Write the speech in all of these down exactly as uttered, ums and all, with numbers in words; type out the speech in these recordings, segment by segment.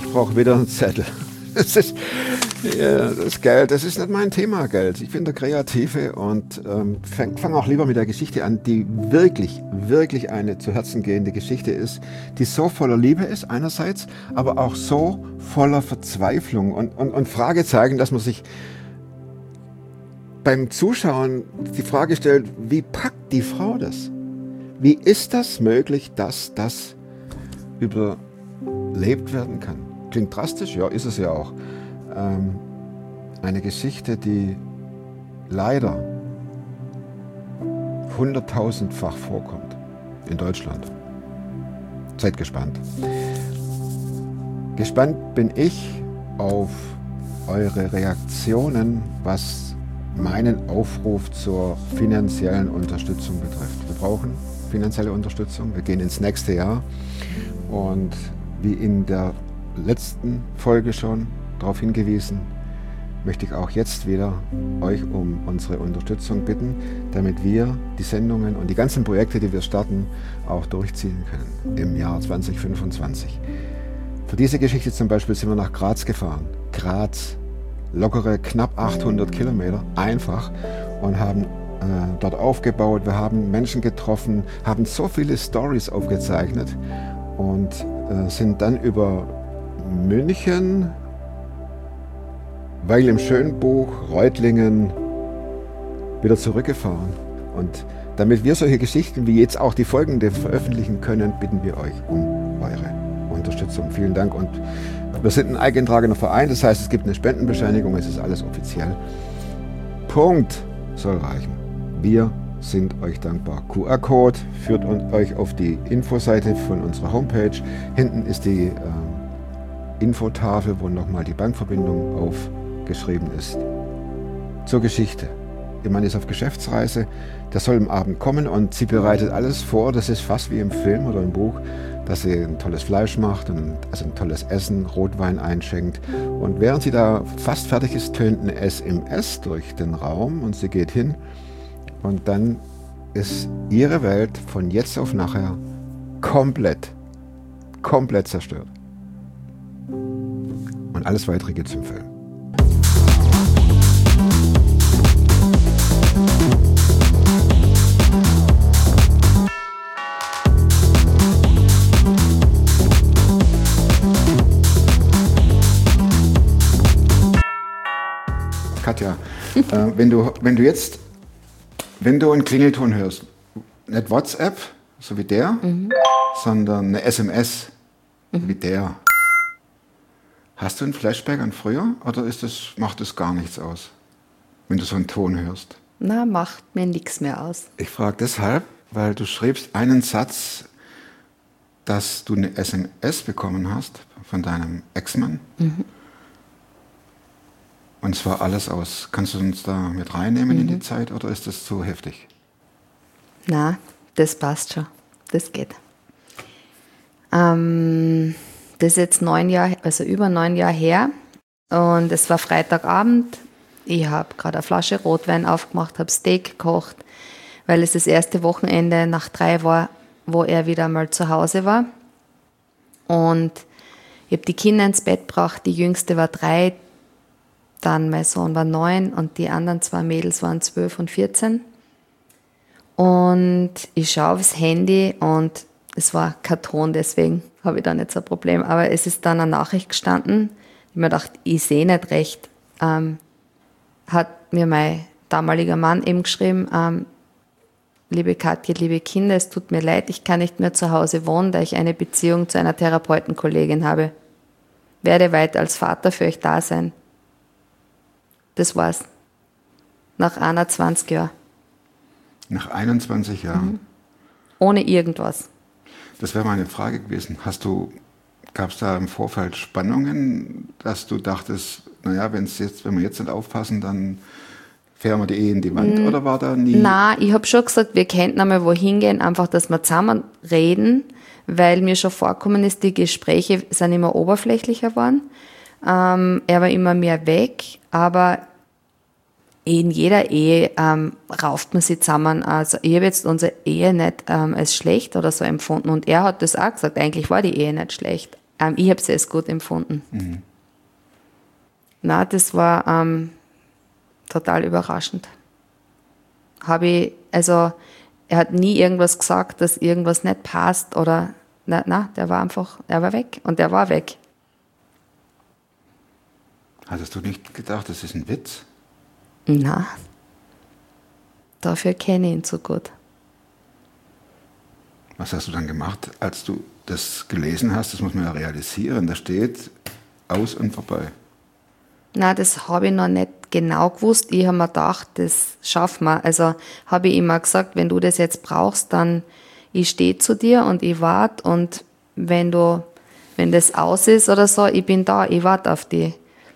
brauche wieder einen Zettel. Das ist, ja, das Geld, das ist nicht mein Thema, Geld. Ich bin der Kreative und ähm, fange fang auch lieber mit der Geschichte an, die wirklich, wirklich eine zu Herzen gehende Geschichte ist, die so voller Liebe ist einerseits, aber auch so voller Verzweiflung und, und, und Fragezeichen, dass man sich beim Zuschauen die Frage stellt, wie packt die Frau das? Wie ist das möglich, dass das überlebt werden kann? Klingt drastisch, ja, ist es ja auch. Ähm, eine Geschichte, die leider hunderttausendfach vorkommt in Deutschland. Seid gespannt. Gespannt bin ich auf eure Reaktionen, was meinen Aufruf zur finanziellen Unterstützung betrifft. Wir brauchen finanzielle Unterstützung. Wir gehen ins nächste Jahr und wie in der letzten Folge schon darauf hingewiesen, möchte ich auch jetzt wieder euch um unsere Unterstützung bitten, damit wir die Sendungen und die ganzen Projekte, die wir starten, auch durchziehen können im Jahr zwanzig fünfundzwanzig. Für diese Geschichte zum Beispiel sind wir nach Graz gefahren. Graz, lockere knapp achthundert Kilometer, einfach, und haben äh, dort aufgebaut. Wir haben Menschen getroffen, haben so viele Stories aufgezeichnet und äh, sind dann über München, Weil im Schönbuch, Reutlingen wieder zurückgefahren. Und damit wir solche Geschichten wie jetzt auch die folgende veröffentlichen können, bitten wir euch um eure Unterstützung. Vielen Dank. Und wir sind ein eingetragener Verein, das heißt, es gibt eine Spendenbescheinigung, es ist alles offiziell. Punkt soll reichen. Wir sind euch dankbar. Q R-Code führt euch auf die Infoseite von unserer Homepage. Hinten ist die äh, Infotafel, wo nochmal die Bankverbindung aufgeschrieben ist. Zur Geschichte. Ihr Mann ist auf Geschäftsreise, der soll am Abend kommen und sie bereitet alles vor, das ist fast wie im Film oder im Buch, dass sie ein tolles Fleisch macht, und also ein tolles Essen, Rotwein einschenkt. Und während sie da fast fertig ist, tönt ein S M S durch den Raum und sie geht hin und dann ist ihre Welt von jetzt auf nachher komplett, komplett zerstört. Und alles Weitere geht zum Film. Katja, äh, wenn du, wenn du jetzt, wenn du einen Klingelton hörst, nicht WhatsApp, so wie der, mhm. sondern eine S M S, mhm. wie der. Hast du ein Flashback an früher oder ist das, macht das gar nichts aus, wenn du so einen Ton hörst? Na, macht mir nichts mehr aus. Ich frage deshalb, weil du schreibst einen Satz, dass du eine S M S bekommen hast von deinem Ex-Mann. Mhm. Und zwar alles aus. Kannst du uns da mit reinnehmen mhm. in die Zeit oder ist das zu heftig? Na, das passt schon. Das geht. Ähm, das ist jetzt neun Jahre, also über neun Jahre her. Und es war Freitagabend. Ich habe gerade eine Flasche Rotwein aufgemacht, habe Steak gekocht, weil es das erste Wochenende nach drei war, wo er wieder mal zu Hause war. Und ich habe die Kinder ins Bett gebracht. Die jüngste war drei, dann mein Sohn war neun und die anderen zwei Mädels waren zwölf und vierzehn. Und ich schaue aufs Handy und es war Karton, deswegen habe ich da nicht so ein Problem. Aber es ist dann eine Nachricht gestanden. Ich mir gedacht, ich sehe nicht recht. Ähm, hat mir mein damaliger Mann eben geschrieben, ähm, liebe Katja, liebe Kinder, es tut mir leid, ich kann nicht mehr zu Hause wohnen, da ich eine Beziehung zu einer Therapeutenkollegin habe. Werde weiter als Vater für euch da sein. Das war's. Nach einundzwanzig Jahren. Nach einundzwanzig Jahren? Mhm. Ohne irgendwas. Das wäre meine Frage gewesen. Hast du, gab es da im Vorfeld Spannungen, dass du dachtest, naja, wenn's jetzt, wenn wir jetzt nicht aufpassen, dann fähren wir die Ehe in die Wand, mhm. oder war da nie? Nein, ich habe schon gesagt, wir könnten einmal wohin gehen, einfach, dass wir zusammen reden, weil mir schon vorkommen ist, die Gespräche sind immer oberflächlicher geworden. Ähm, er war immer mehr weg, aber in jeder Ehe ähm, rauft man sich zusammen. Also ich habe jetzt unsere Ehe nicht ähm, als schlecht oder so empfunden und er hat das auch gesagt, eigentlich war die Ehe nicht schlecht, Ähm, ich habe es als gut empfunden. Mhm. Na, das war ähm, total überraschend. Habe ich, also er hat nie irgendwas gesagt, dass irgendwas nicht passt oder, na, na, der war einfach, er war weg und er war weg. Hattest du nicht gedacht, das ist ein Witz? Na, dafür kenne ich ihn so gut. Was hast du dann gemacht, als du das gelesen hast? Das muss man ja realisieren. Da steht aus und vorbei. Na, das habe ich noch nicht genau gewusst. Ich habe mir gedacht, das schaffen wir. Also habe ich immer gesagt, wenn du das jetzt brauchst, dann ich stehe zu dir und ich warte. Und wenn du, wenn das aus ist oder so, ich bin da, ich warte auf dich.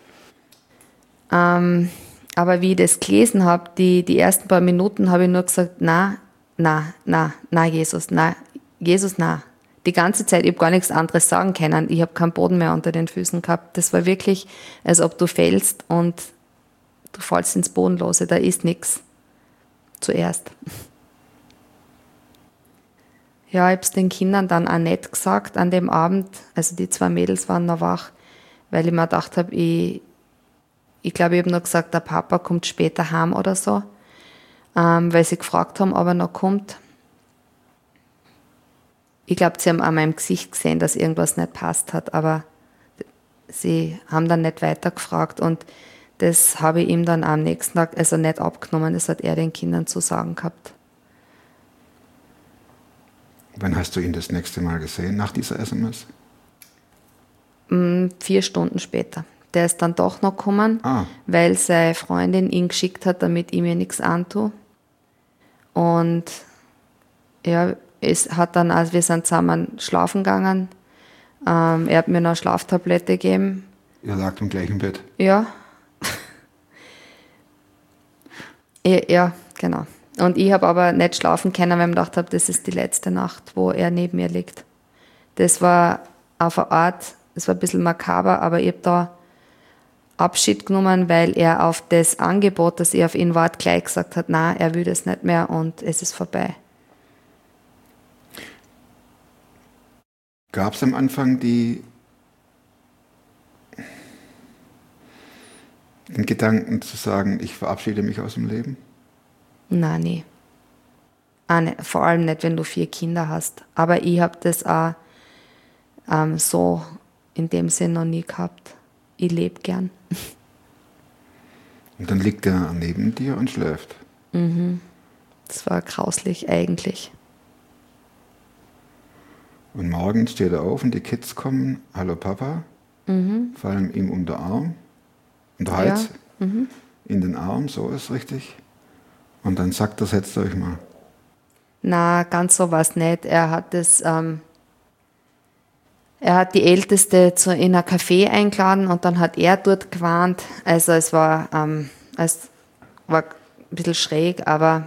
Ähm, aber wie ich das gelesen habe, die, die ersten paar Minuten habe ich nur gesagt, na, na, na, na, Jesus, na, Jesus, na. Die ganze Zeit, ich habe gar nichts anderes sagen können. Ich habe keinen Boden mehr unter den Füßen gehabt. Das war wirklich, als ob du fällst und du fällst ins Bodenlose. Da ist nichts. Zuerst. Ja, ich habe es den Kindern dann auch nicht gesagt an dem Abend. Also die zwei Mädels waren noch wach, weil ich mir gedacht habe, ich, ich glaube, ich habe nur gesagt, der Papa kommt später heim oder so, ähm, weil sie gefragt haben, ob er noch kommt. Ich glaube, sie haben an meinem Gesicht gesehen, dass irgendwas nicht passt hat, aber sie haben dann nicht weiter gefragt und das habe ich ihm dann am nächsten Tag also nicht abgenommen, das hat er den Kindern zu sagen gehabt. Wann hast du ihn das nächste Mal gesehen, nach dieser S M S? Mm, vier Stunden später. Der ist dann doch noch gekommen, ah. weil seine Freundin ihn geschickt hat, damit ich mir nichts antue. Und ja, es hat dann, also wir sind zusammen schlafen gegangen. Ähm, er hat mir noch eine Schlaftablette gegeben. Ihr lagt im gleichen Bett? Ja. ja, ja, genau. Und ich habe aber nicht schlafen können, weil ich mir gedacht habe, das ist die letzte Nacht, wo er neben mir liegt. Das war auf eine Art, das war ein bisschen makaber, aber ich habe da Abschied genommen, weil er auf das Angebot, das ich auf ihn warte, gleich gesagt hat, nein, er will das nicht mehr und es ist vorbei. Gab es am Anfang die den Gedanken zu sagen, ich verabschiede mich aus dem Leben? Nein, nie. Auch nicht, vor allem nicht, wenn du vier Kinder hast. Aber ich habe das auch ähm, so in dem Sinn noch nie gehabt. Ich lebe gern. Und dann liegt er neben dir und schläft. Mhm. Das war grauslich eigentlich. Und morgens steht er auf und die Kids kommen, hallo Papa, mhm. fallen ihm um den Arm, um den Hals, ja. mhm. in den Arm, so ist richtig. Und dann sagt er, setzt euch mal. Na, ganz so war es nicht. Er hat das, ähm, er hat die Älteste zu, in ein Café eingeladen und dann hat er dort gewarnt. Also es war, ähm, es war ein bisschen schräg, aber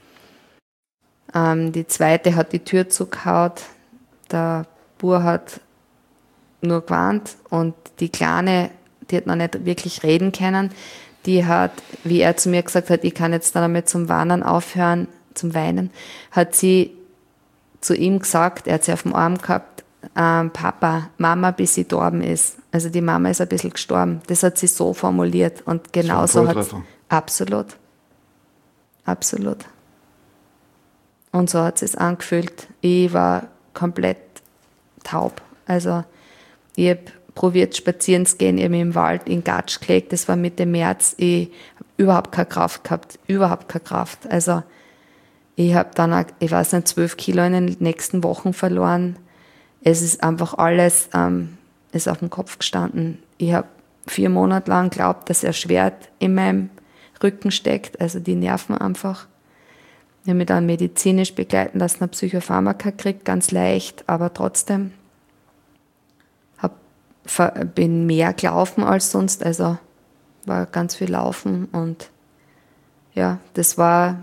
ähm, die Zweite hat die Tür zugehaut. Der Bub hat nur gewarnt und die Kleine, die hat noch nicht wirklich reden können, die hat, wie er zu mir gesagt hat, ich kann jetzt dann damit zum Weinen aufhören, zum Weinen, hat sie zu ihm gesagt, er hat sie auf dem Arm gehabt, ähm, Papa, Mama, bis sie gestorben ist. Also die Mama ist ein bisschen gestorben. Das hat sie so formuliert und genauso hat es, absolut, absolut. Und so hat es angefühlt. Ich war komplett taub. Also ich habe probiert spazieren zu gehen, ich habe mich im Wald in Gatsch gelegt, das war Mitte März. Ich habe überhaupt keine Kraft gehabt, überhaupt keine Kraft. Also ich habe dann, auch, ich weiß nicht, zwölf Kilo in den nächsten Wochen verloren. Es ist einfach alles ähm, ist auf dem Kopf gestanden. Ich habe vier Monate lang geglaubt, dass ein Schwert in meinem Rücken steckt, also die Nerven einfach. Ich habe mich dann medizinisch begleiten lassen, habe Psychopharmaka gekriegt, ganz leicht, aber trotzdem hab, bin mehr gelaufen als sonst, also war ganz viel Laufen und ja, das war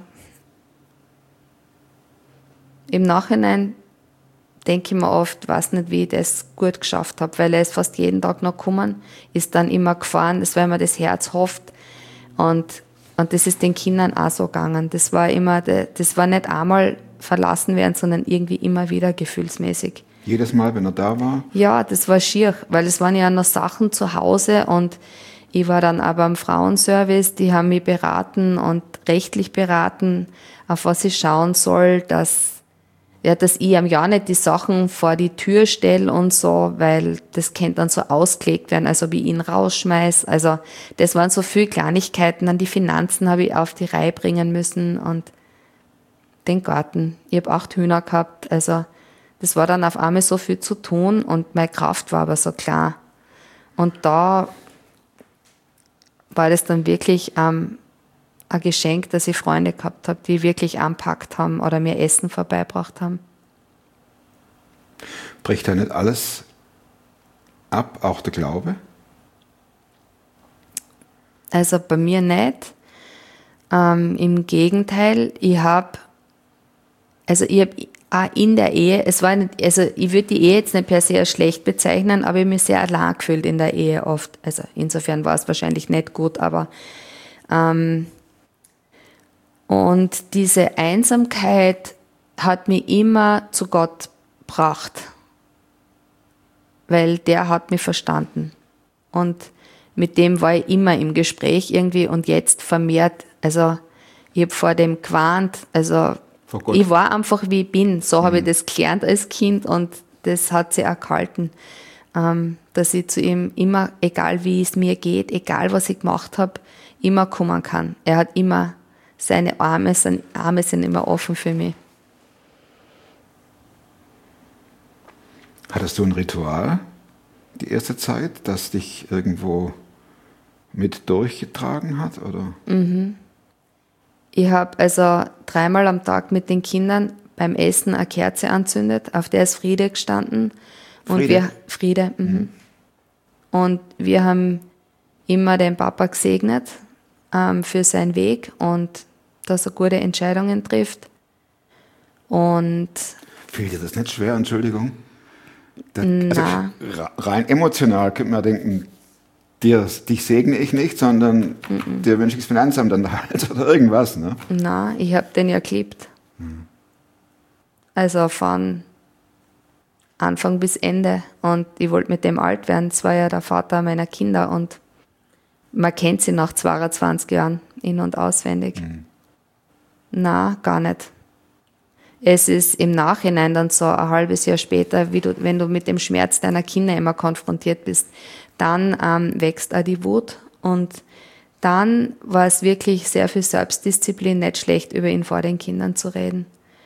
im Nachhinein, denke ich mir oft, weiß nicht, wie ich das gut geschafft habe, weil er ist fast jeden Tag noch gekommen, ist dann immer gefahren, das war immer das Herz hofft und Und das ist den Kindern auch so gegangen. Das war immer, das war nicht einmal verlassen werden, sondern irgendwie immer wieder gefühlsmäßig. Jedes Mal, wenn er da war? Ja, das war schier, weil es waren ja noch Sachen zu Hause und ich war dann aber am Frauenservice, die haben mich beraten und rechtlich beraten, auf was ich schauen soll, dass, ja, dass ich ihm ja nicht die Sachen vor die Tür stelle und so, weil das könnte dann so ausgelegt werden, als ob ich ihn rausschmeiß. Also das waren so viele Kleinigkeiten, dann die Finanzen habe ich auf die Reihe bringen müssen und den Garten. Ich habe acht Hühner gehabt, also das war dann auf einmal so viel zu tun und meine Kraft war aber so klar. Und da war das dann wirklich ähm, ein Geschenk, dass ich Freunde gehabt habe, die wirklich anpackt haben oder mir Essen vorbeibracht haben. Bricht da nicht alles ab, auch der Glaube? Also bei mir nicht. Ähm, Im Gegenteil, ich habe, also ich habe auch in der Ehe, es war nicht, also ich würde die Ehe jetzt nicht per se als schlecht bezeichnen, aber ich habe mich sehr allein gefühlt in der Ehe oft. Also insofern war es wahrscheinlich nicht gut, aber ähm, und diese Einsamkeit hat mich immer zu Gott gebracht, weil der hat mich verstanden und mit dem war ich immer im Gespräch irgendwie und jetzt vermehrt, also ich habe vor dem gewarnt, also ich war einfach wie ich bin, so mhm. habe ich das gelernt als Kind und das hat sich auch gehalten, ähm, dass ich zu ihm immer, egal wie es mir geht, egal was ich gemacht habe, immer kommen kann. Er hat immer, seine Arme, seine Arme sind immer offen für mich. Hattest du ein Ritual die erste Zeit, das dich irgendwo mit durchgetragen hat? Oder? Mhm. Ich habe also dreimal am Tag mit den Kindern beim Essen eine Kerze anzündet, auf der ist Friede gestanden. Und Friede? Wir, Friede. Mhm. Mhm. Und wir haben immer den Papa gesegnet ähm, für seinen Weg und dass er gute Entscheidungen trifft. Und Fällt dir das nicht schwer, Entschuldigung? Das, na. Also rein emotional könnte man denken, dir, dich segne ich nicht, sondern mm-mm. dir wünsche ich das Finanzamt an der Hals oder irgendwas. Ne? Na, ich habe den ja geliebt. Hm. Also von Anfang bis Ende. Und ich wollte mit dem alt werden. Das war ja der Vater meiner Kinder und man kennt sie nach zweiundzwanzig Jahren in- und auswendig. Hm. Na, gar nicht. Es ist im Nachhinein dann so ein halbes Jahr später, wie du, wenn du mit dem Schmerz deiner Kinder immer konfrontiert bist, dann ähm, wächst auch die Wut und dann war es wirklich sehr viel Selbstdisziplin, nicht schlecht über ihn vor den Kindern zu reden.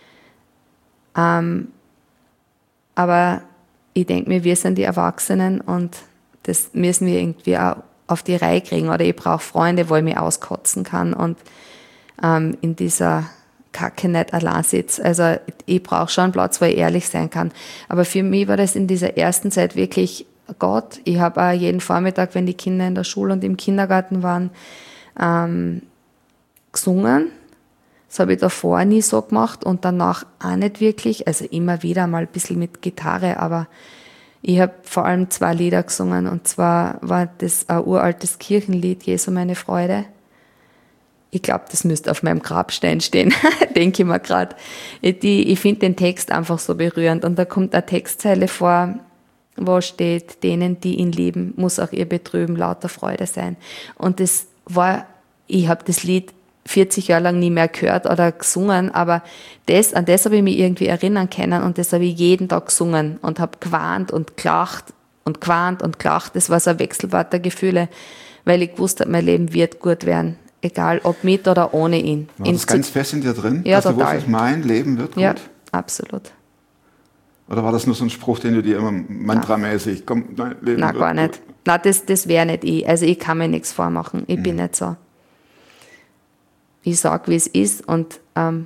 Ähm, aber ich denke mir, wir sind die Erwachsenen und das müssen wir irgendwie auch auf die Reihe kriegen oder ich brauche Freunde, wo ich mich auskotzen kann und ähm, in dieser Kacke nicht allein sitze. Also ich brauche schon einen Platz, wo ich ehrlich sein kann. Aber für mich war das in dieser ersten Zeit wirklich Gott. Ich habe auch jeden Vormittag, wenn die Kinder in der Schule und im Kindergarten waren, ähm, gesungen. Das habe ich davor nie so gemacht und danach auch nicht wirklich. Also immer wieder mal ein bisschen mit Gitarre, aber ich habe vor allem zwei Lieder gesungen und zwar war das ein uraltes Kirchenlied, Jesu meine Freude. Ich glaube, das müsste auf meinem Grabstein stehen, denke ich mir gerade. Ich, ich finde den Text einfach so berührend und da kommt eine Textzeile vor, wo steht, denen, die ihn lieben, muss auch ihr Betrüben lauter Freude sein. Und das war, ich habe das Lied vierzig Jahre lang nie mehr gehört oder gesungen, aber das, an das habe ich mich irgendwie erinnern können und das habe ich jeden Tag gesungen und habe gewarnt und gelacht und gewarnt und gelacht. Das war so ein Wechselbad der Gefühle, weil ich gewusst habe, mein Leben wird gut werden. Egal, ob mit oder ohne ihn. War das ganz fest in dir drin? Ja, dass total. Du wusstest, mein Leben wird gut? Ja, absolut. Oder war das nur so ein Spruch, den du dir immer mantramäßig, komm, mein Leben Nein, wird gar gut? nicht. Nein, das, das wäre nicht ich. Also ich kann mir nichts vormachen. Ich mhm. bin nicht so. Ich sage, wie es ist und ähm,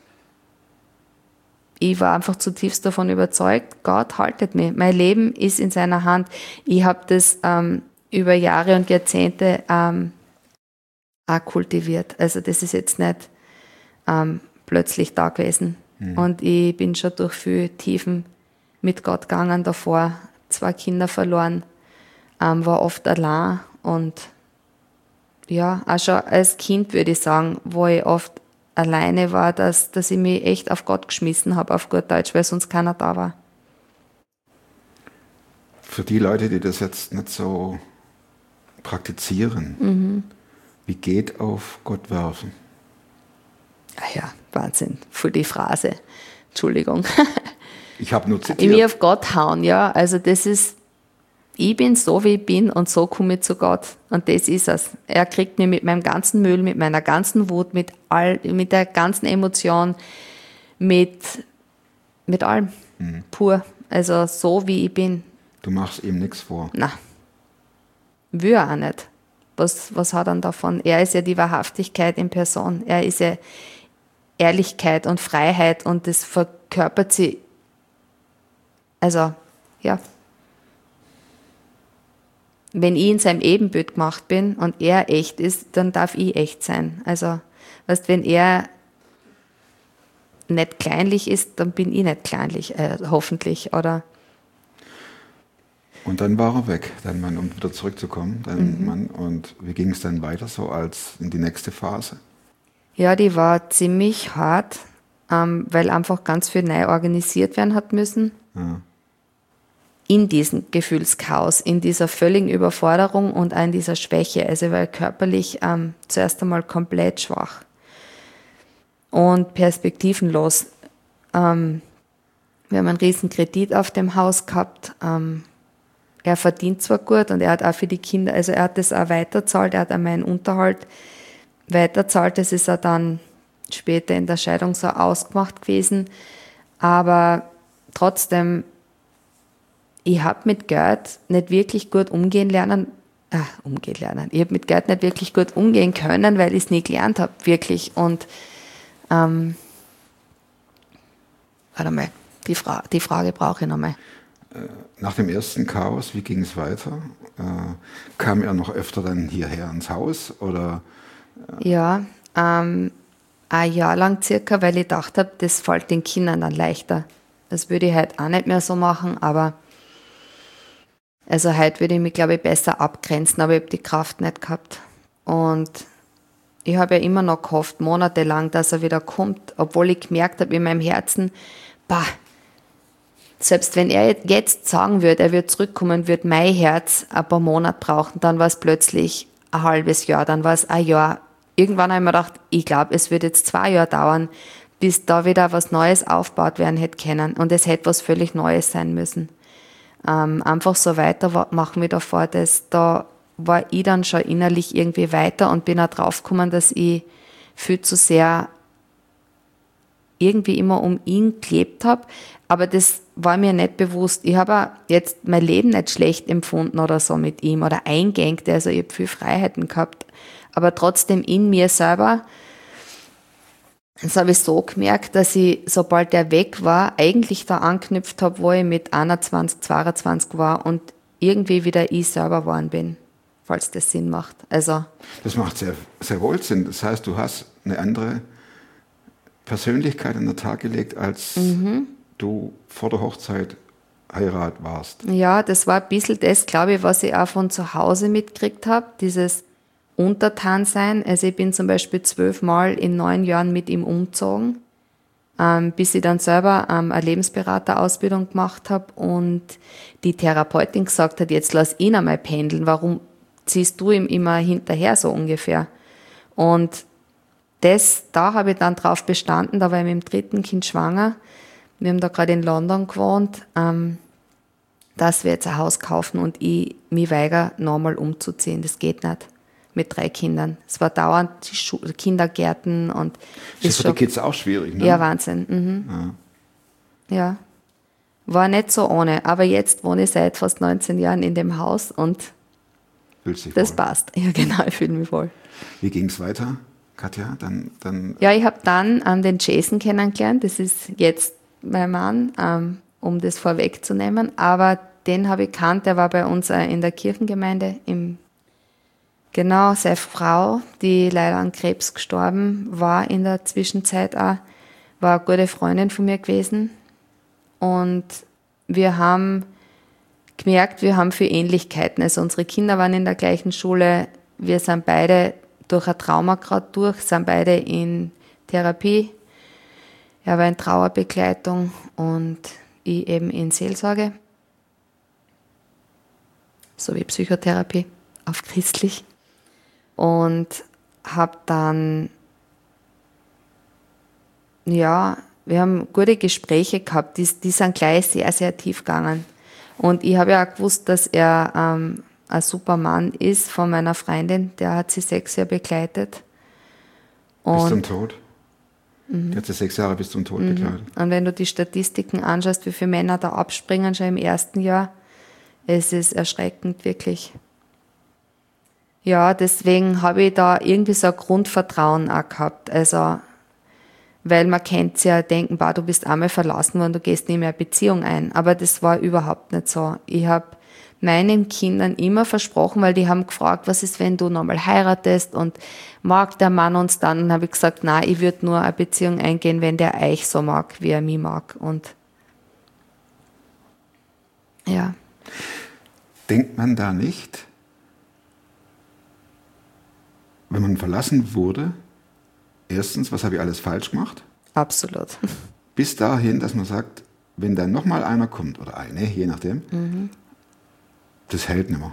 ich war einfach zutiefst davon überzeugt, Gott haltet mich. Mein Leben ist in seiner Hand. Ich habe das ähm, über Jahre und Jahrzehnte ähm, auch kultiviert. Also das ist jetzt nicht ähm, plötzlich da gewesen. Mhm. Und ich bin schon durch viele Tiefen mit Gott gegangen davor, zwei Kinder verloren, ähm, war oft allein und ja, auch schon als Kind würde ich sagen, wo ich oft alleine war, dass, dass ich mich echt auf Gott geschmissen habe, auf gut Deutsch, weil sonst keiner da war. Für die Leute, die das jetzt nicht so praktizieren, mhm. wie geht auf Gott werfen? Ah ja, Wahnsinn, voll die Phrase. Entschuldigung. Ich habe nur zitiert. Mir auf Gott hauen, ja. Also das ist, ich bin so, wie ich bin und so komme ich zu Gott. Und das ist es. Er kriegt mich mit meinem ganzen Müll, mit meiner ganzen Wut, mit, all, mit der ganzen Emotion, mit, mit allem. Mhm. Pur. Also so, wie ich bin. Du machst ihm nichts vor. Nein. Will er auch nicht. Was, was hat er davon? Er ist ja die Wahrhaftigkeit in Person. Er ist ja Ehrlichkeit und Freiheit und das verkörpert sie. Also, ja. Wenn ich in seinem Ebenbild gemacht bin und er echt ist, dann darf ich echt sein. Also, weißt, wenn er nicht kleinlich ist, dann bin ich nicht kleinlich, äh, hoffentlich, oder? Und dann war er weg, dein Mann, um wieder zurückzukommen, dein Mhm. Mann. Und wie ging es dann weiter so als in die nächste Phase? Ja, die war ziemlich hart, ähm, weil einfach ganz viel neu organisiert werden hat müssen. Ja. In diesem Gefühlschaos, in dieser völligen Überforderung und auch in dieser Schwäche. Also ich war körperlich ähm, zuerst einmal komplett schwach und perspektivenlos. Ähm, wir haben einen riesen Kredit auf dem Haus gehabt. Ähm, er verdient zwar gut und er hat auch für die Kinder, also er hat das auch weiterzahlt, er hat auch meinen Unterhalt weiterzahlt. Das ist auch dann später in der Scheidung so ausgemacht gewesen. Aber trotzdem, ich habe mit Geld nicht wirklich gut umgehen lernen, ah, umgehen lernen. Ich habe mit Geld nicht wirklich gut umgehen können, weil ich es nie gelernt habe, wirklich. Und ähm, warte mal, die, Fra- die Frage brauche ich nochmal. Nach dem ersten Chaos, wie ging es weiter? Äh, kam er noch öfter dann hierher ins Haus? Oder? Ja, ähm, ein Jahr lang circa, weil ich gedacht habe, das fällt den Kindern dann leichter. Das würde ich halt auch nicht mehr so machen, aber also heute würde ich mich, glaube ich, besser abgrenzen, aber ich habe die Kraft nicht gehabt. Und ich habe ja immer noch gehofft, monatelang, dass er wieder kommt, obwohl ich gemerkt habe in meinem Herzen, bah, selbst wenn er jetzt sagen würde, er wird zurückkommen, wird mein Herz ein paar Monate brauchen, dann war es plötzlich ein halbes Jahr, dann war es ein Jahr. Irgendwann habe ich mir gedacht, ich glaube, es wird jetzt zwei Jahre dauern, bis da wieder was Neues aufgebaut werden hätte können. Und es hätte was völlig Neues sein müssen. Ähm, einfach so weitermachen wie davor, das, da war ich dann schon innerlich irgendwie weiter und bin auch draufgekommen, dass ich viel zu sehr irgendwie immer um ihn gelebt habe, aber das war mir nicht bewusst. Ich habe auch jetzt mein Leben nicht schlecht empfunden oder so mit ihm oder eingeengt, also ich habe viel Freiheiten gehabt, aber trotzdem in mir selber, das habe ich so gemerkt, dass ich, sobald er weg war, eigentlich da anknüpft habe, wo ich mit einundzwanzig, zweiundzwanzig war und irgendwie wieder ich selber geworden bin, falls das Sinn macht. Also, das macht sehr, sehr wohl Sinn. Das heißt, du hast eine andere Persönlichkeit an den Tag gelegt, als mhm. du vor der Hochzeit Heirat warst. Ja, das war ein bisschen das, glaube ich, was ich auch von zu Hause mitgekriegt habe, dieses Untertansein. Also ich bin zum Beispiel zwölfmal in neun Jahren mit ihm umgezogen, ähm, bis ich dann selber ähm, eine Lebensberaterausbildung gemacht habe und die Therapeutin gesagt hat, jetzt lass ihn einmal pendeln, warum ziehst du ihm immer hinterher so ungefähr? Und das, da habe ich dann drauf bestanden, da war ich mit dem dritten Kind schwanger, wir haben da gerade in London gewohnt, ähm, dass wir jetzt ein Haus kaufen und ich mich weigere, nochmal umzuziehen. Das geht nicht mit drei Kindern. Es war dauernd die Schu- Kindergärten und... Das ist für die Kids auch schwierig, ne? Ja, Wahnsinn. Mhm. Ja. ja. War nicht so ohne, aber jetzt wohne ich seit fast neunzehn Jahren in dem Haus und das wohl. Passt. Ja, genau, ich fühle mich wohl. Wie ging es weiter, Katja? Dann, dann ja, ich habe dann ähm, den Jason kennengelernt. Das ist jetzt mein Mann, ähm, um das vorwegzunehmen. Aber den habe ich gekannt, der war bei uns äh, in der Kirchengemeinde. Im genau, seine Frau, die leider an Krebs gestorben war in der Zwischenzeit auch, war eine gute Freundin von mir gewesen. Und wir haben gemerkt, wir haben viele Ähnlichkeiten. Also unsere Kinder waren in der gleichen Schule. Wir sind beide durch ein Trauma gerade durch, sind beide in Therapie. Er war in Trauerbegleitung und ich eben in Seelsorge. so wie Psychotherapie, auf christlich. Und habe dann, ja, wir haben gute Gespräche gehabt, die, die sind gleich sehr, sehr tief gegangen. Und ich habe ja auch gewusst, dass er ähm, ein super Mann ist von meiner Freundin, der hat sie sechs Jahre begleitet. Und bis zum Tod? Mhm. Die hat sie sechs Jahre bis zum Tod mhm. begleitet. Und wenn du die Statistiken anschaust, wie viele Männer da abspringen schon im ersten Jahr, es ist erschreckend, wirklich. Ja, deswegen habe ich da irgendwie so ein Grundvertrauen auch gehabt. Also, weil man kennt es ja, denken, bah, du bist einmal verlassen worden, du gehst nicht mehr eine Beziehung ein. Aber das war überhaupt nicht so. Ich habe meinen Kindern immer versprochen, weil die haben gefragt, was ist, wenn du nochmal heiratest und mag der Mann uns dann? Und dann habe ich gesagt, nein, ich würde nur eine Beziehung eingehen, wenn der euch so mag, wie er mich mag. Und ja. Denkt man da nicht, wenn man verlassen wurde, erstens, was habe ich alles falsch gemacht? Absolut. Bis dahin, dass man sagt, wenn dann nochmal einer kommt, oder eine, je nachdem, mhm. das hält nicht mehr.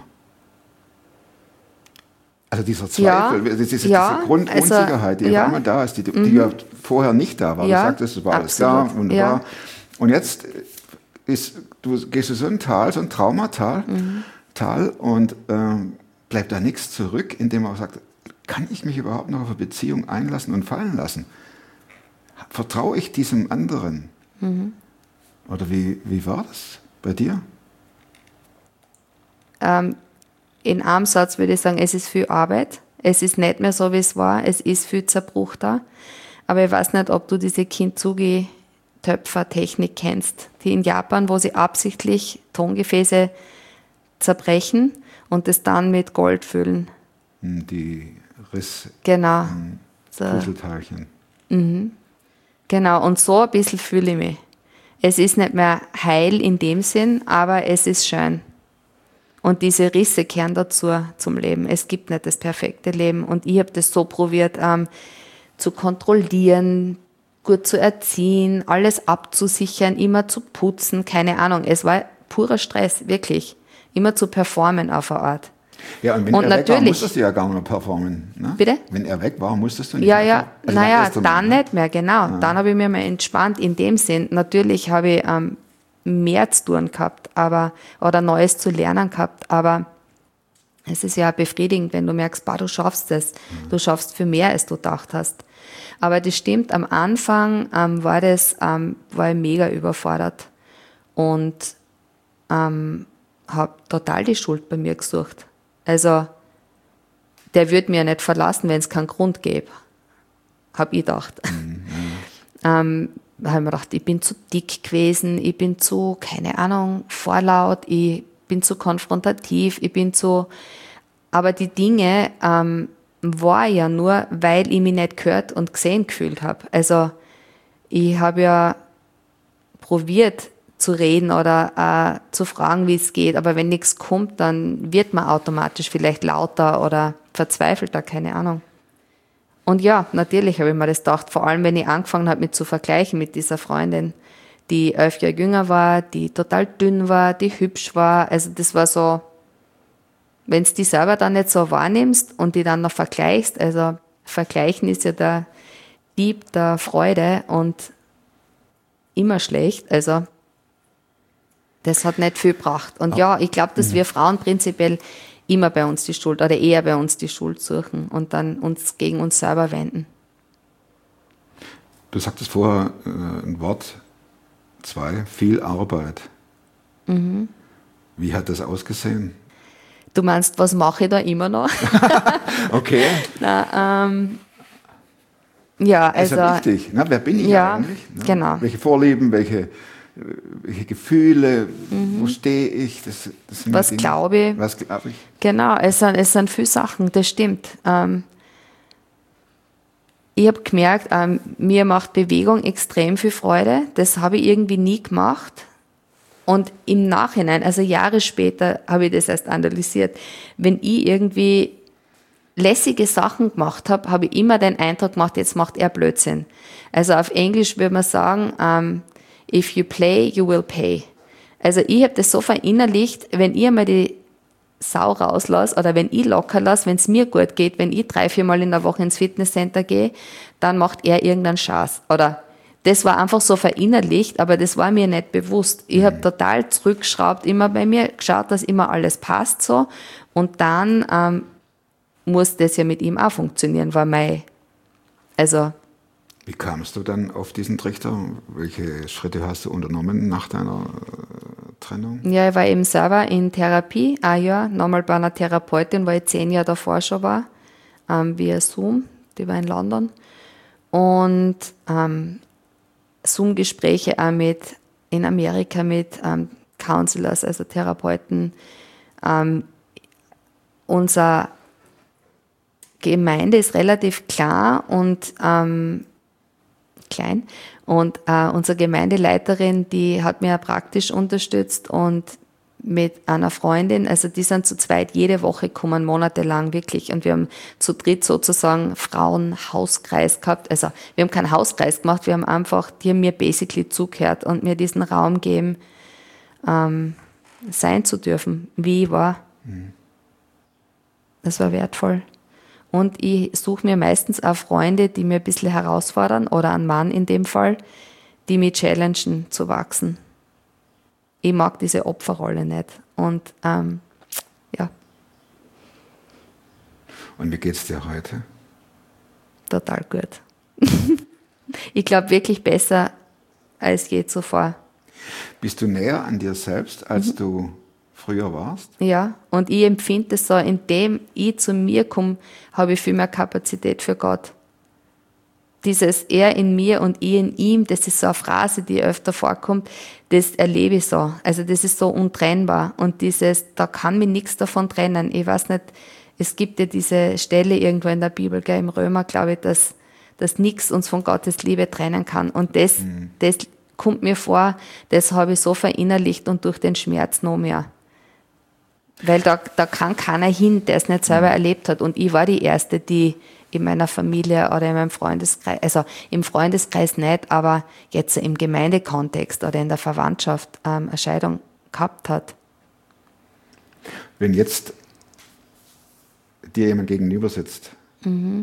Also dieser Zweifel, ja, diese, diese ja, Grundunsicherheit, die also, auf ja. einmal da ist, die, die mhm. ja vorher nicht da war. Ja, du sagtest, es war alles absolut. da, wunderbar. Ja. Und jetzt ist, du gehst du so ein Tal, so ein Traumatal, mhm. Tal, und ähm, bleibt da nichts zurück, indem man sagt, kann ich mich überhaupt noch auf eine Beziehung einlassen und fallen lassen? Vertraue ich diesem anderen? Mhm. Oder wie, wie war das bei dir? Ähm, in einem Satz würde ich sagen, es ist viel Arbeit. Es ist nicht mehr so, wie es war. Es ist viel Zerbruch da. Aber ich weiß nicht, ob du diese Kintsugi-Töpfer-Technik kennst, die in Japan, wo sie absichtlich Tongefäße zerbrechen und das dann mit Gold füllen. Die Riss... Genau. Ähm, so. Puzzleteilchen. Mhm. Genau, und so ein bisschen fühle ich mich. Es ist nicht mehr heil in dem Sinn, aber es ist schön. Und diese Risse kehren dazu zum Leben. Es gibt nicht das perfekte Leben. Und ich habe das so probiert, ähm, zu kontrollieren, gut zu erziehen, alles abzusichern, immer zu putzen, keine Ahnung. Es war purer Stress, wirklich. Immer zu performen auf eine Art. Ja, und wenn und er weg war, musstest du ja gar nicht mehr performen. Ne? Bitte? Wenn er weg war, musstest du nicht ja, mehr. Ja, also naja, dann nicht mehr, genau. Ja. Dann habe ich mir mal entspannt in dem Sinn. Natürlich habe ich ähm, mehr zu tun gehabt, aber, oder Neues zu lernen gehabt, aber es ist ja befriedigend, wenn du merkst, bah, du schaffst es. Mhm. Du schaffst viel mehr, als du gedacht hast. Aber das stimmt, am Anfang ähm, war das, ähm, war ich mega überfordert und ähm, habe total die Schuld bei mir gesucht. Also, der würde mir ja nicht verlassen, wenn es keinen Grund gäbe. Habe ich gedacht. Mhm. ähm, da habe ich mir gedacht, ich bin zu dick gewesen, ich bin zu, keine Ahnung, vorlaut, ich bin zu konfrontativ, ich bin zu... Aber die Dinge ähm, war ja nur, weil ich mich nicht gehört und gesehen gefühlt habe. Also, ich habe ja probiert, zu reden oder äh, zu fragen, wie es geht. Aber wenn nichts kommt, dann wird man automatisch vielleicht lauter oder verzweifelter, keine Ahnung. Und ja, natürlich habe ich mir das gedacht, vor allem wenn ich angefangen habe, mich zu vergleichen mit dieser Freundin, die elf Jahre jünger war, die total dünn war, die hübsch war. Also das war so, wenn du die selber dann nicht so wahrnimmst und die dann noch vergleichst, also vergleichen ist ja der Dieb der Freude und immer schlecht, also das hat nicht viel gebracht. Und ja, ich glaube, dass wir Frauen prinzipiell immer bei uns die Schuld oder eher bei uns die Schuld suchen und dann uns gegen uns selber wenden. Du sagtest vorher äh, ein Wort, zwei, viel Arbeit. Mhm. Wie hat das ausgesehen? Du meinst, was mache ich da immer noch? Okay. Na, ähm, ja, also... Das ist ja wichtig. Na, wer bin ich ja, eigentlich? Na, genau. Welche Vorlieben, welche... welche Gefühle, mhm. wo stehe ich? Das, das sind was glaube ich? Was glaube ich? Genau, es sind, es sind viele Sachen, das stimmt. Ähm, ich habe gemerkt, ähm, mir macht Bewegung extrem viel Freude. Das habe ich irgendwie nie gemacht. Und im Nachhinein, also Jahre später, habe ich das erst analysiert. Wenn ich irgendwie lässige Sachen gemacht habe, habe ich immer den Eindruck gemacht, jetzt macht er Blödsinn. Also auf Englisch würde man sagen, ähm, if you play, you will pay. Also ich habe das so verinnerlicht, wenn ich einmal die Sau rauslasse oder wenn ich locker lasse, wenn es mir gut geht, wenn ich drei, vier Mal in der Woche ins Fitnesscenter gehe, dann macht er irgendeinen Schatz. Oder das war einfach so verinnerlicht, aber das war mir nicht bewusst. Ich habe total zurückgeschraubt, immer bei mir geschaut, dass immer alles passt so. Und dann ähm, muss das ja mit ihm auch funktionieren, war mein, also. Wie kamst du dann auf diesen Trichter? Welche Schritte hast du unternommen nach deiner äh, Trennung? Ja, ich war eben selber in Therapie, ein Jahr, nochmal bei einer Therapeutin, weil ich zehn Jahre davor schon war, ähm, via Zoom, die war in London. Und ähm, Zoom-Gespräche auch mit, in Amerika mit ähm, Counselors, also Therapeuten. Ähm, unsere Gemeinde ist relativ klar und ähm, klein. Und äh, unsere Gemeindeleiterin, die hat mir praktisch unterstützt und mit einer Freundin, also die sind zu zweit jede Woche gekommen, monatelang wirklich. Und wir haben zu dritt sozusagen Frauenhauskreis gehabt. Also wir haben keinen Hauskreis gemacht, wir haben einfach, die haben mir basically zugehört und mir diesen Raum gegeben, ähm, sein zu dürfen, wie ich war. Mhm. Das war wertvoll. Und ich suche mir meistens auch Freunde, die mir ein bisschen herausfordern, oder einen Mann in dem Fall, die mich challengen zu wachsen. Ich mag diese Opferrolle nicht. Und ähm, ja. Und wie geht's dir heute? Total gut. Ich glaube wirklich besser als je zuvor. Bist du näher an dir selbst, als mhm. du früher warst? Ja, und ich empfinde es so, indem ich zu mir komme, habe ich viel mehr Kapazität für Gott. Dieses Er in mir und ich in ihm, das ist so eine Phrase, die öfter vorkommt, das erlebe ich so. Also das ist so untrennbar. Und dieses, da kann mich nichts davon trennen. Ich weiß nicht, es gibt ja diese Stelle irgendwo in der Bibel, gell, im Römer, glaube ich, dass, dass nichts uns von Gottes Liebe trennen kann. Und das, mhm. das kommt mir vor, das habe ich so verinnerlicht und durch den Schmerz noch mehr. Weil da, da kann keiner hin, der es nicht selber mhm. erlebt hat. Und ich war die Erste, die in meiner Familie oder in meinem Freundeskreis, also im Freundeskreis nicht, aber jetzt im Gemeindekontext oder in der Verwandtschaft ähm, eine Scheidung gehabt hat. Wenn jetzt dir jemand gegenüber sitzt mhm.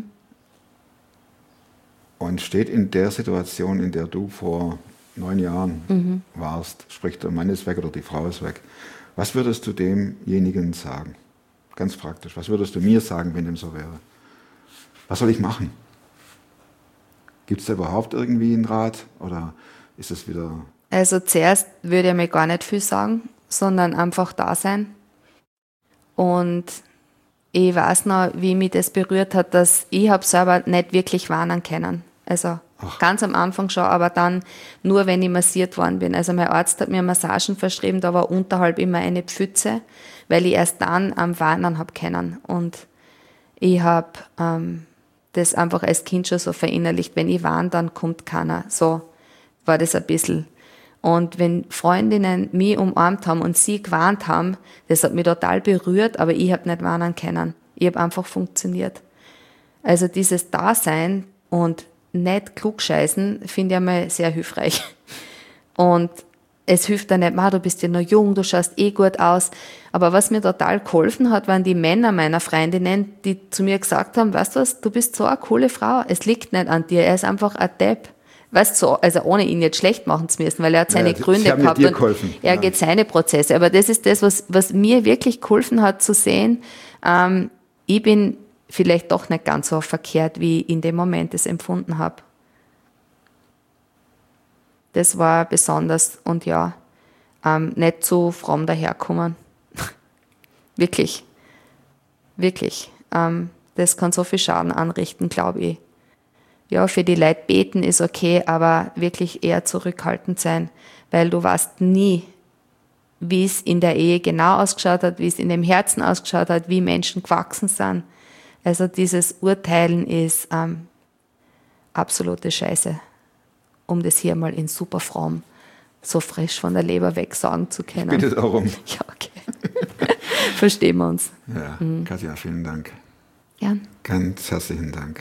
und steht in der Situation, in der du vor neun Jahren mhm. warst, sprich der Mann ist weg oder die Frau ist weg, was würdest du demjenigen sagen? Ganz praktisch. Was würdest du mir sagen, wenn dem so wäre? Was soll ich machen? Gibt es da überhaupt irgendwie einen Rat oder ist es wieder... Also zuerst würde ich mir gar nicht viel sagen, sondern einfach da sein. Und ich weiß noch, wie mich das berührt hat, dass ich habe selber nicht wirklich warnen können. Also Ach. Ganz am Anfang schon, aber dann nur, wenn ich massiert worden bin. Also mein Arzt hat mir Massagen verschrieben, da war unterhalb immer eine Pfütze, weil ich erst dann am Warnen habe können. Und ich habe ähm, das einfach als Kind schon so verinnerlicht, wenn ich warne, dann kommt keiner. So war das ein bisschen. Und wenn Freundinnen mich umarmt haben und sie gewarnt haben, das hat mich total berührt, aber ich habe nicht warnen können. Ich habe einfach funktioniert. Also dieses Dasein und nicht klugscheißen, finde ich einmal sehr hilfreich. Und es hilft da nicht, Ma, du bist ja noch jung, du schaust eh gut aus. Aber was mir total geholfen hat, waren die Männer meiner Freundinnen, die zu mir gesagt haben, weißt du was, du bist so eine coole Frau, es liegt nicht an dir, er ist einfach ein Depp. Weißt du, also ohne ihn jetzt schlecht machen zu müssen, weil er hat seine ja, Gründe gehabt und geholfen. er ja. geht seine Prozesse. Aber das ist das, was, was mir wirklich geholfen hat zu sehen, ähm, ich bin vielleicht doch nicht ganz so verkehrt, wie ich in dem Moment es empfunden habe. Das war besonders und ja, ähm, nicht so fromm daherkommen. Wirklich. Wirklich. Ähm, das kann so viel Schaden anrichten, glaube ich. Ja, für die Leute beten ist okay, aber wirklich eher zurückhaltend sein, weil du weißt nie, wie es in der Ehe genau ausgeschaut hat, wie es in dem Herzen ausgeschaut hat, wie Menschen gewachsen sind. Also dieses Urteilen ist ähm, absolute Scheiße, um das hier mal in super fromm, so frisch von der Leber weg sagen zu können. Ich bitte darum. Ja, okay. Verstehen wir uns. Ja, mhm. Katja, vielen Dank. Ja. Ganz herzlichen Dank.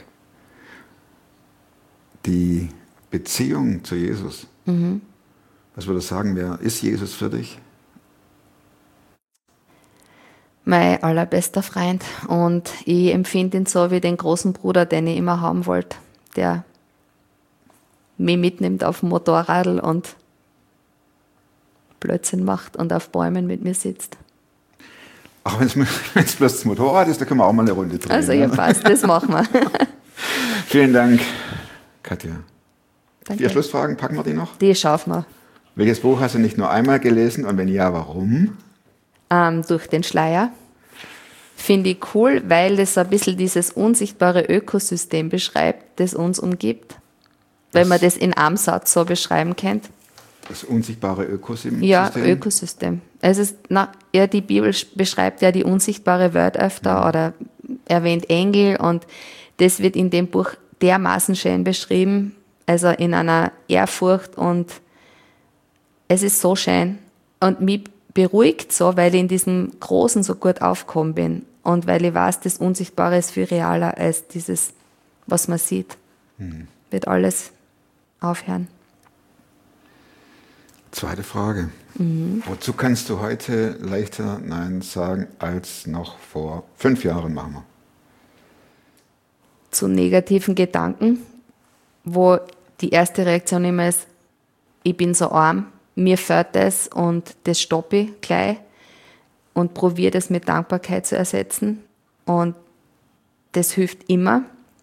Die Beziehung zu Jesus, mhm. was würdest du sagen, wer ist Jesus für dich? mein allerbester Freund und ich empfinde ihn so wie den großen Bruder, den ich immer haben wollte, der mich mitnimmt auf dem Motorradl und Blödsinn macht und auf Bäumen mit mir sitzt. Auch wenn es bloß das Motorrad ist, da können wir auch mal eine Runde drehen. Also ja, passt, das machen wir. Vielen Dank, Katja. Danke. Vier Schlussfragen, packen wir die noch? Die schaffen wir. Welches Buch hast du nicht nur einmal gelesen und wenn ja, warum? Ähm, durch den Schleier. Finde ich cool, weil das ein bisschen dieses unsichtbare Ökosystem beschreibt, das uns umgibt. Wenn man das in einem Satz so beschreiben könnte. Das unsichtbare Ökosystem? Ja, Ökosystem. Es ist, na, ja, die Bibel beschreibt ja die unsichtbare Welt öfter ja. oder erwähnt Engel und das wird in dem Buch dermaßen schön beschrieben, also in einer Ehrfurcht und es ist so schön und mich beruhigt so, weil ich in diesem Großen so gut aufgekommen bin und weil ich weiß, das Unsichtbare ist viel realer als dieses, was man sieht. Mhm. Wird alles aufhören. Zweite Frage. Mhm. Wozu kannst du heute leichter Nein sagen als noch vor fünf Jahren, machen wir? Zu negativen Gedanken, wo die erste Reaktion immer ist, ich bin so arm, mir fehlt das und das stoppe ich gleich und probiere das mit Dankbarkeit zu ersetzen und das hilft immer.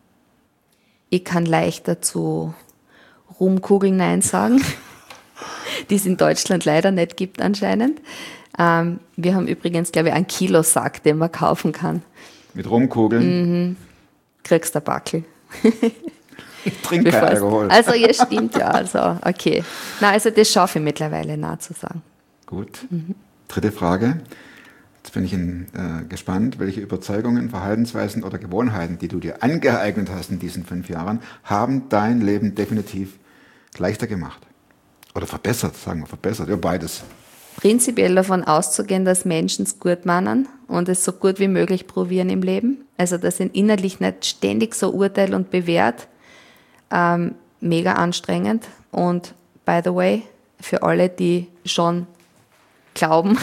Ich kann leichter zu Rumkugeln Nein sagen, die es in Deutschland leider nicht gibt anscheinend. Ähm, wir haben übrigens, glaube ich, einen Kilosack, den man kaufen kann. Mit Rumkugeln? Mhm. Kriegst du einen Backel. Ich trinke kein Alkohol. Also, ja, stimmt ja. Also, okay. Nein, also das schaffe ich mittlerweile nah zu sagen. Gut. Mhm. Dritte Frage. Jetzt bin ich in, äh, gespannt, welche Überzeugungen, Verhaltensweisen oder Gewohnheiten, die du dir angeeignet hast in diesen fünf Jahren, haben dein Leben definitiv leichter gemacht? Oder verbessert, sagen wir, verbessert, ja beides. Prinzipiell davon auszugehen, dass Menschen es gut meinen und es so gut wie möglich probieren im Leben. Also dass sie innerlich nicht ständig so urteilt und bewährt. Ähm, mega anstrengend. Und by the way, für alle, die schon glauben,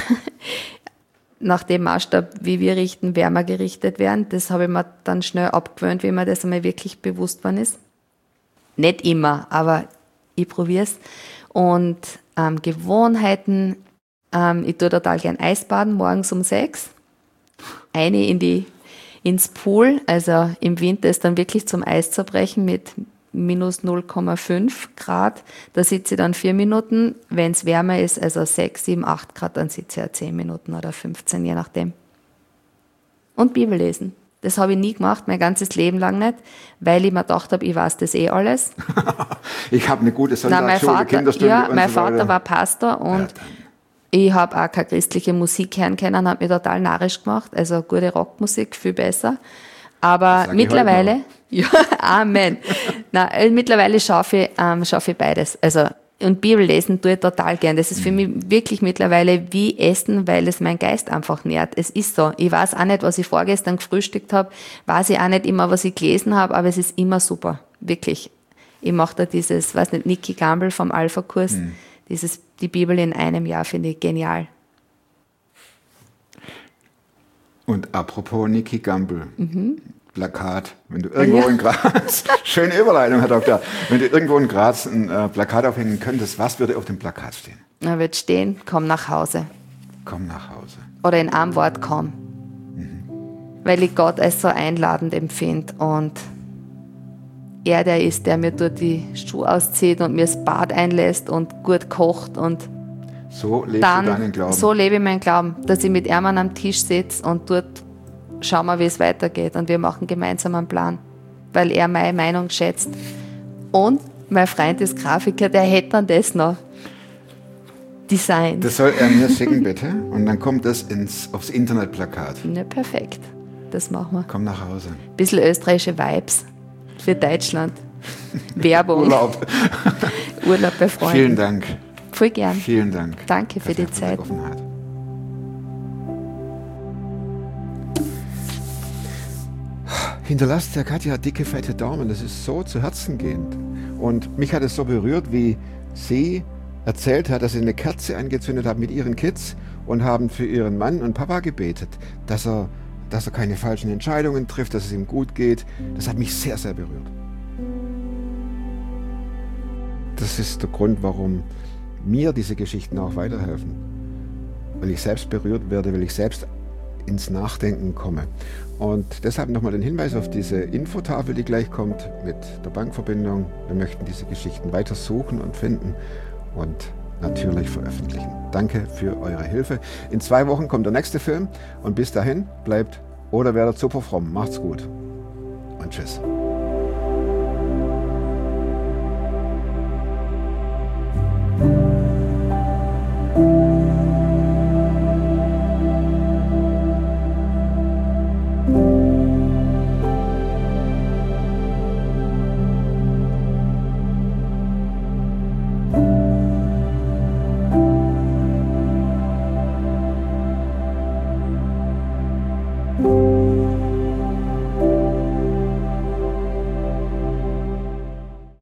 nach dem Maßstab, wie wir richten, werden wir gerichtet werden. Das habe ich mir dann schnell abgewöhnt, wie mir das einmal wirklich bewusst worden ist. Nicht immer, aber ich probiere es. Und ähm, Gewohnheiten, ähm, ich tue total gern Eisbaden, morgens um sechs. Eine in die, ins Pool, also im Winter ist dann wirklich zum Eiszerbrechen mit minus null Komma fünf Grad. Da sitze ich dann vier Minuten. Wenn es wärmer ist, also sechs, sieben, acht Grad, dann sitze ich ja zehn Minuten oder fünfzehn, je nachdem. Und Bibel lesen. Das habe ich nie gemacht, mein ganzes Leben lang nicht, weil ich mir gedacht habe, ich weiß das eh alles. Ich habe eine gute Sonntagsschule, Vater, Kinderstunde ja, und mein so Vater weiter. war Pastor und ja, ich habe auch keine christliche Musik hören können, hat mich total narrisch gemacht, also gute Rockmusik, viel besser. Aber mittlerweile, ja, Amen. Nein, mittlerweile schaffe ich, ähm, schaffe ich beides. Also, und Bibel lesen tue ich total gern. Das ist für mich wirklich mittlerweile wie Essen, weil es meinen Geist einfach nährt. Es ist so. Ich weiß auch nicht, was ich vorgestern gefrühstückt habe, weiß ich auch nicht immer, was ich gelesen habe, aber es ist immer super. Wirklich. Ich mache da dieses, weiß nicht, Nicky Gamble vom Alpha-Kurs, mhm. dieses, die Bibel in einem Jahr, finde ich genial. Und apropos Nicky Gamble, mhm. Plakat, wenn du irgendwo ja. in Graz, schöne Überleitung, Herr Doktor, wenn du irgendwo in Graz ein äh, Plakat aufhängen könntest, was würde auf dem Plakat stehen? Da wird stehen, komm nach Hause. Komm nach Hause. Oder in einem Wort, komm. Mhm. Weil ich Gott als so einladend empfinde und er der ist, der mir dort die Schuhe auszieht und mir das Bad einlässt und gut kocht und so lebst dann, du deinen Glauben. So lebe ich meinen Glauben, dass ich mit ihm am Tisch sitze und dort schauen wir, wie es weitergeht und wir machen gemeinsam einen Plan, weil er meine Meinung schätzt. Und mein Freund ist Grafiker, der hätte dann das noch designt. Das soll er mir schicken, bitte, und dann kommt das ins, aufs Internetplakat. Ja, perfekt, das machen wir. Komm nach Hause. Ein bisschen österreichische Vibes für Deutschland. Werbung. Urlaub. Urlaub bei Freunden. Vielen Dank. Voll gern. Vielen Dank. Danke für die Zeit. Offenheit. Hinterlasst der Katja dicke, fette Daumen. Das ist so zu Herzen gehend. Und mich hat es so berührt, wie sie erzählt hat, dass sie eine Kerze angezündet hat mit ihren Kids und haben für ihren Mann und Papa gebetet, dass er, dass er keine falschen Entscheidungen trifft, dass es ihm gut geht. Das hat mich sehr, sehr berührt. Das ist der Grund, warum mir diese Geschichten auch weiterhelfen. Weil ich selbst berührt werde, weil ich selbst ins Nachdenken komme. Und deshalb nochmal den Hinweis auf diese Infotafel, die gleich kommt mit der Bankverbindung. Wir möchten diese Geschichten weiter suchen und finden und natürlich veröffentlichen. Danke für eure Hilfe. In zwei Wochen kommt der nächste Film und bis dahin bleibt oder werdet super fromm. Macht's gut und tschüss. Thank you.